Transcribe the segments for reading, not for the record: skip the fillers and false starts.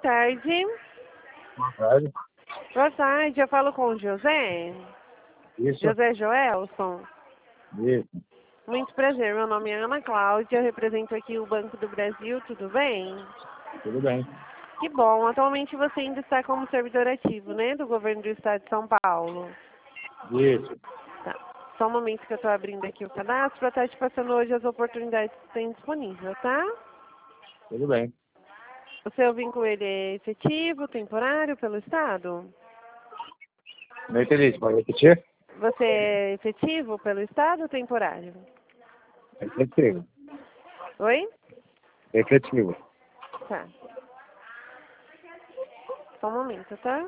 tarde. Boa tarde. Boa tarde, eu falo com o José. Isso. José Joelson. Isso. Muito prazer, meu nome é Ana Cláudia, eu represento aqui o Banco do Brasil, tudo bem? Tudo bem. Que bom, atualmente você ainda está como servidor ativo, né, do governo do estado de São Paulo. Isso. Tá. Só um momento que eu estou abrindo aqui o cadastro para estar te passando hoje as oportunidades que tem disponível, tá? Tudo bem. O seu vínculo ele é efetivo, temporário pelo estado? Não entendi. Pode repetir? Você é efetivo pelo estado ou temporário? Efetivo. Oi? Efetivo. Tá. Só um momento, tá?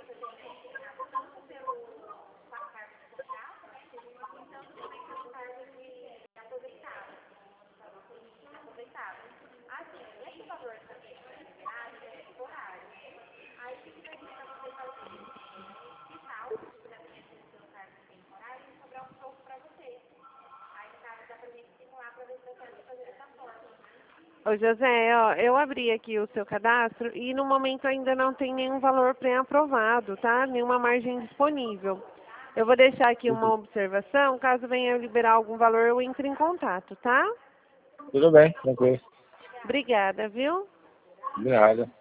Ô José, ó, eu abri aqui o seu cadastro e no momento ainda não tem nenhum valor pré-aprovado, tá? Nenhuma margem disponível. Eu vou deixar aqui uma observação, caso venha liberar algum valor eu entre em contato, tá? Tudo bem, tranquilo. Obrigada, viu? De nada.